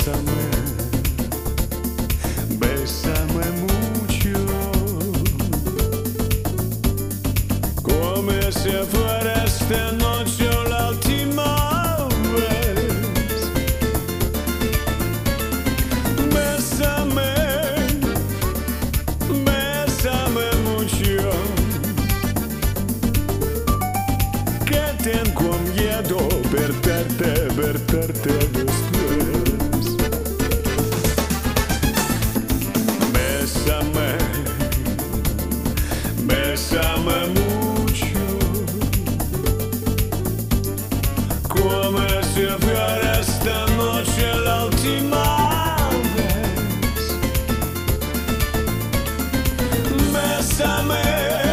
bésame, bésame mucho, como si fuera esta noche la última vez. Bésame, bésame mucho, que tengo miedo perderte después. Bésame, bésame mucho, como si fuera esta noche la última vez. Bésame,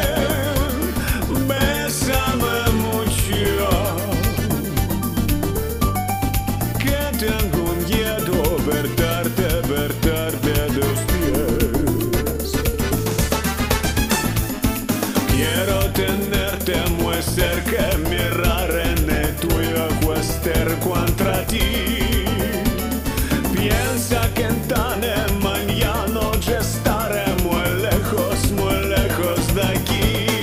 bésame mucho, que tengo miedo perderte de los pies. Quiero tenerte muy cerca, mirar en tu ojo estar contra ti. Piensa que tan mañana ya estaré muy lejos de aquí.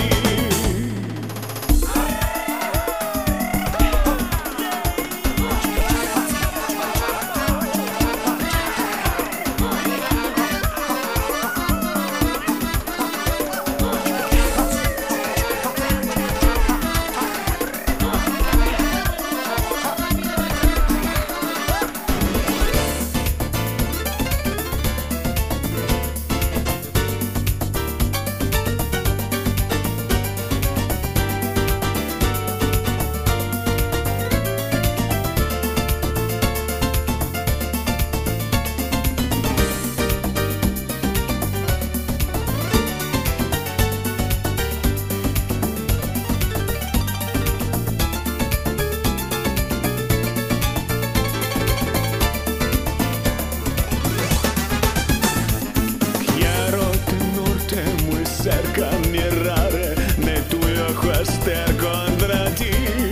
Cerca mirar ne tu ojo estar contra ti.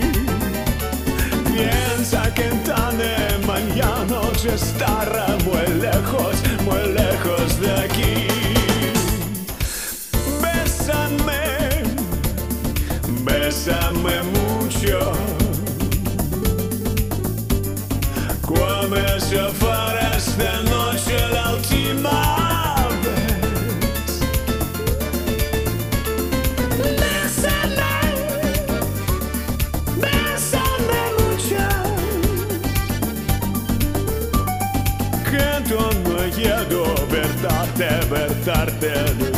Piensa que tan mañana ya estará muy lejos de aquí. Bésame, bésame mucho, como si fuera esta noche la última. Que no puedo verte